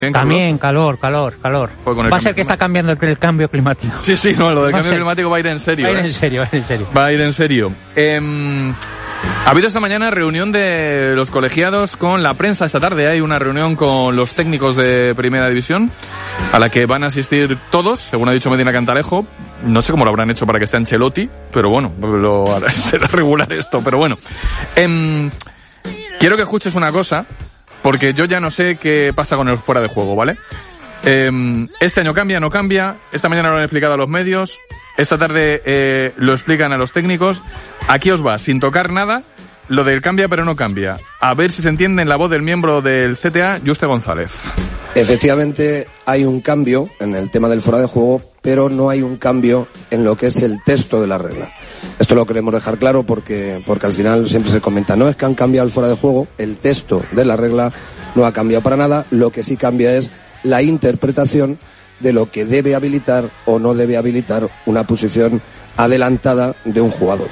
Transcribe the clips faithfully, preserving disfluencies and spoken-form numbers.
Bien, También calor, calor, calor. Pues va a ser que está cambiando el, el cambio climático. Sí, sí, no, lo del va cambio climático va a ir en serio. Va a ir ¿eh? en serio, va a ir en serio. Va a ir en serio. Eh, ha habido esta mañana reunión de los colegiados con la prensa. Esta tarde hay una reunión con los técnicos de Primera División a la que van a asistir todos, según ha dicho Medina Cantalejo. No sé cómo lo habrán hecho para que esté Ancelotti, pero bueno, lo, será regular esto, pero bueno. Eh, quiero que escuches una cosa, porque yo ya no sé qué pasa con el fuera de juego, ¿vale? Eh, este año cambia, no cambia. Esta mañana lo han explicado a los medios. Esta tarde eh, lo explican a los técnicos. Aquí os va, sin tocar nada, lo del cambia pero no cambia. A ver si se entiende en la voz del miembro del C T A, Juste González. Efectivamente hay un cambio en el tema del fuera de juego, pero no hay un cambio en lo que es el texto de la regla. Esto lo queremos dejar claro porque, porque al final siempre se comenta, no es que han cambiado el fuera de juego, el texto de la regla no ha cambiado para nada, lo que sí cambia es la interpretación de lo que debe habilitar o no debe habilitar una posición adelantada de un jugador.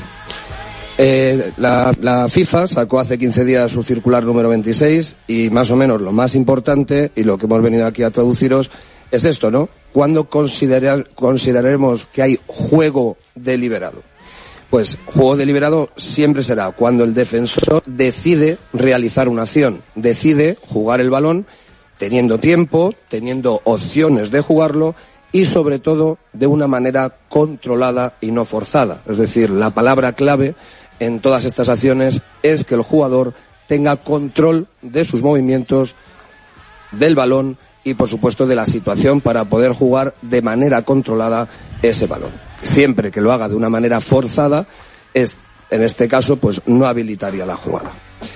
Eh, la, la FIFA sacó hace quince días su circular número veintiséis y más o menos lo más importante y lo que hemos venido aquí a traduciros es esto, ¿no? ¿Cuándo considerar, consideraremos que hay juego deliberado? Pues juego deliberado siempre será cuando el defensor decide realizar una acción, decide jugar el balón teniendo tiempo, teniendo opciones de jugarlo y sobre todo de una manera controlada y no forzada. Es decir, la palabra clave en todas estas acciones es que el jugador tenga control de sus movimientos, del balón y por supuesto de la situación para poder jugar de manera controlada ese balón. Siempre que lo haga de una manera forzada, es, en este caso, pues no habilitaría la jugada.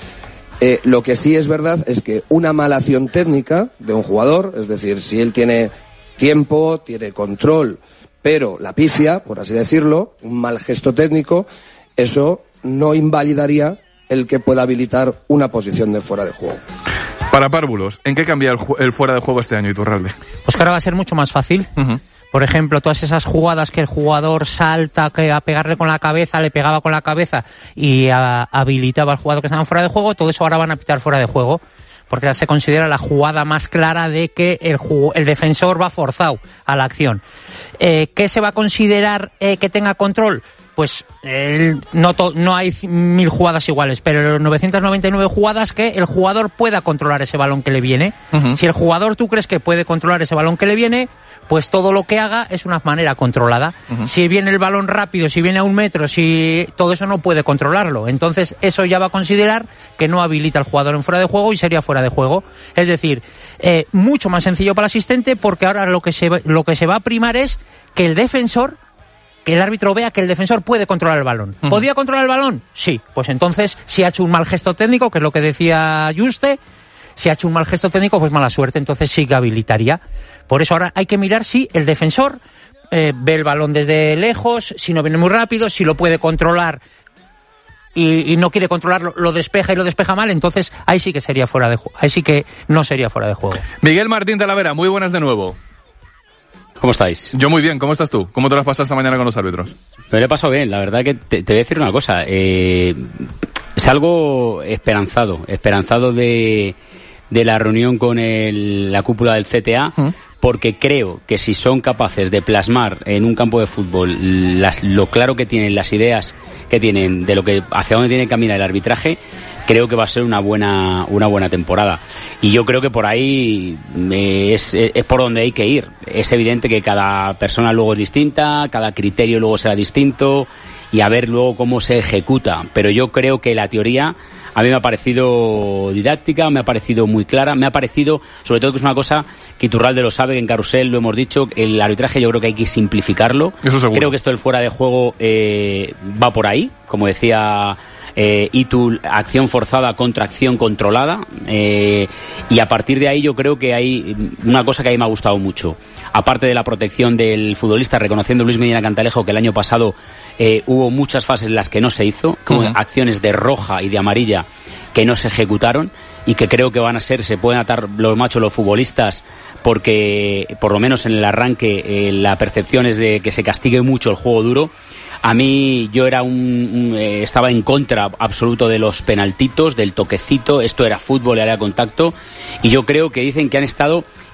Eh, lo que sí es verdad es que una mala acción técnica de un jugador, es decir, si él tiene tiempo, tiene control, pero la pifia, por así decirlo, un mal gesto técnico, eso no invalidaría el que pueda habilitar una posición de fuera de juego. Para Párvulos, ¿en qué cambia el, el fuera de juego este año, Iturralde? Pues que ahora va a ser mucho más fácil. Uh-huh. Por ejemplo, todas esas jugadas que el jugador salta, que a pegarle con la cabeza, le pegaba con la cabeza y a, habilitaba al jugador que estaba fuera de juego, todo eso ahora van a pitar fuera de juego, porque ya se considera la jugada más clara de que el, el defensor va forzado a la acción. Eh, ¿Qué se va a considerar eh, que tenga control? Pues eh, no, to, no hay mil jugadas iguales, pero novecientas noventa y nueve jugadas que el jugador pueda controlar ese balón que le viene. Uh-huh. Si el jugador tú crees que puede controlar ese balón que le viene, pues todo lo que haga es una manera controlada. Uh-huh. Si viene el balón rápido, si viene a un metro, si todo eso no puede controlarlo. Entonces eso ya va a considerar que no habilita al jugador en fuera de juego y sería fuera de juego. Es decir, eh, mucho más sencillo para el asistente porque ahora lo que se, lo que se va a primar es que el defensor, que el árbitro vea que el defensor puede controlar el balón. Uh-huh. ¿Podía controlar el balón? Sí. Pues entonces, si ha hecho un mal gesto técnico, que es lo que decía Juste, si ha hecho un mal gesto técnico, pues mala suerte, entonces sí que habilitaría. Por eso ahora hay que mirar si el defensor eh, ve el balón desde lejos, si no viene muy rápido, si lo puede controlar y, y no quiere controlarlo, lo despeja y lo despeja mal, entonces ahí sí que sería fuera de juego. Ahí sí que no sería fuera de juego. Miguel Martín Talavera, muy buenas de nuevo. ¿Cómo estáis? Yo muy bien, ¿cómo estás tú? ¿Cómo te lo has pasado esta mañana con los árbitros? Me lo he pasado bien, la verdad que te, te voy a decir una cosa. Eh, salgo esperanzado, esperanzado de, de la reunión con el, la cúpula del C T A, ¿Mm? Porque creo que si son capaces de plasmar en un campo de fútbol las, lo claro que tienen, las ideas que tienen de lo que hacia dónde tiene que caminar el arbitraje, creo que va a ser una buena una buena temporada. Y yo creo que por ahí eh, es, es por donde hay que ir. Es evidente que cada persona luego es distinta, cada criterio luego será distinto y a ver luego cómo se ejecuta. Pero yo creo que la teoría a mí me ha parecido didáctica, me ha parecido muy clara, me ha parecido, sobre todo que es una cosa que Iturralde lo sabe, que en Carrusel lo hemos dicho, el arbitraje yo creo que hay que simplificarlo. Eso seguro. Creo que esto del fuera de juego eh, va por ahí, como decía Eh, Itu, acción forzada contra acción controlada, eh, y a partir de ahí yo creo que hay una cosa que a mí me ha gustado mucho, aparte de la protección del futbolista, reconociendo Luis Medina Cantalejo que el año pasado eh, hubo muchas fases en las que no se hizo, como uh-huh. acciones de roja y de amarilla que no se ejecutaron y que creo que van a ser, se pueden atar los machos los futbolistas porque por lo menos en el arranque eh, la percepción es de que se castigue mucho el juego duro. A mí yo era un, un eh, estaba en contra absoluto de los penaltitos, del toquecito. Esto era fútbol, era contacto, y yo creo que dicen que han estado